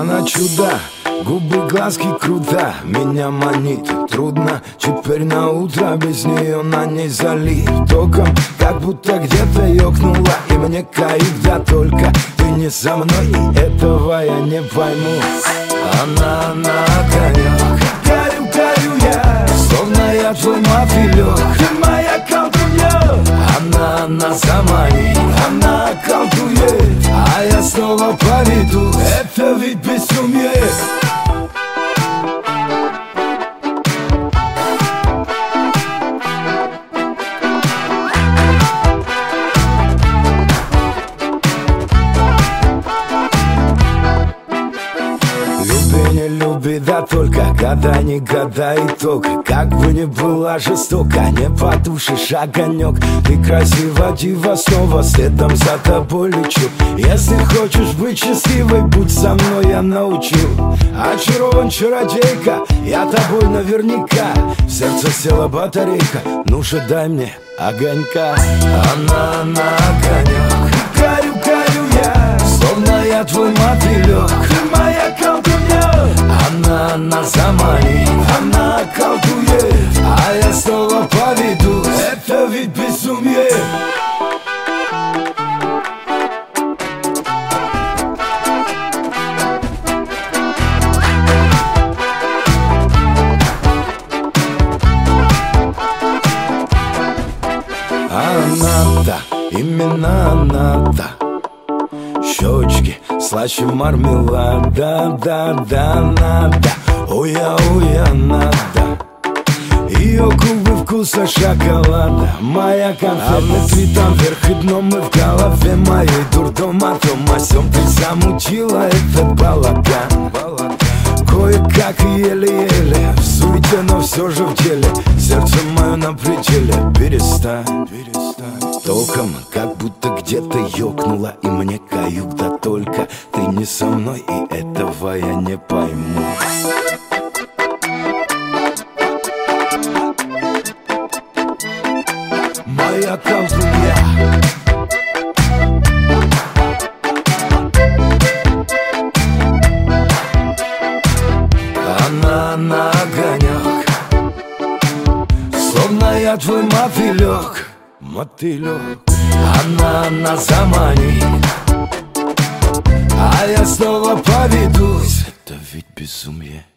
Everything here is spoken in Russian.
Она чудо, губы, глазки круто, меня манит трудно. Теперь на утро без нее на ней залит током, как будто где-то ёкнула. И мне кайф, да только ты не со мной, и этого я не пойму. Она огонёк, горю я, словно я твой мотылёк. Ты моя колдунья. Она заманит, она колдует, а я снова поведу. Это ведь безумие. Не люби, да только года не года итог. Как бы ни была жестока, не потушишь огонек. Ты красива, дива, снова следом за тобой лечу. Если хочешь быть счастливой, будь со мной, я научу. Очарован чародейка, я тобой наверняка. В сердце села батарейка, ну же дай мне огонька. Она огонек, горю я, словно я твой мотылек. Ты моя колдунья. Она заманит, она колдует, а я снова поведу. Это ведь безумие. Она-то, именно она-то. Щечки слаще мармелада, да. Уя, надо. Ее губы вкуса шоколада, моя конфета. А внутри там вверх и дном, и в голове моей дурдом. О том, о сём ты замутила этот балаган. Кое-как еле-еле, в суете, но все же в деле. Сердце мое на пределе, перестань. Толком, как будто где-то ёкнула, и мне каюк, да только ты не со мной, и этого я не пойму. Моя колдунья. Она огонек, словно я твой мотылек. Она заманит, а я снова поведусь. Это ведь безумие.